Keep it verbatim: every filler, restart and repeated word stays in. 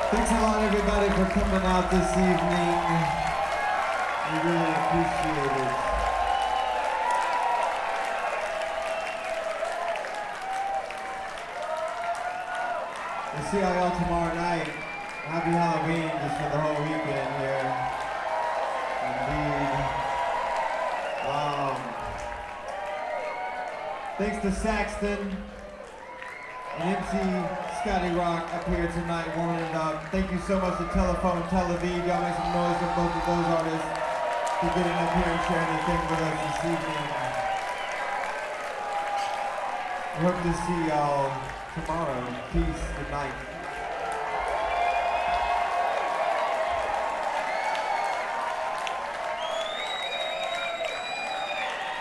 Thanks a lot, everybody, for coming out this evening. We really appreciate it. We'll see y'all tomorrow night. Happy Halloween just for the whole weekend here. Indeed. Um, thanks to Saxton and M C Scotty Rock up here tonight warming it up. Thank you so much to Telephone Tel Aviv. Y'all make some noise for both of those artists for getting up here and sharing their thing with us this evening. We hope to see y'all tomorrow. Peace. Good night.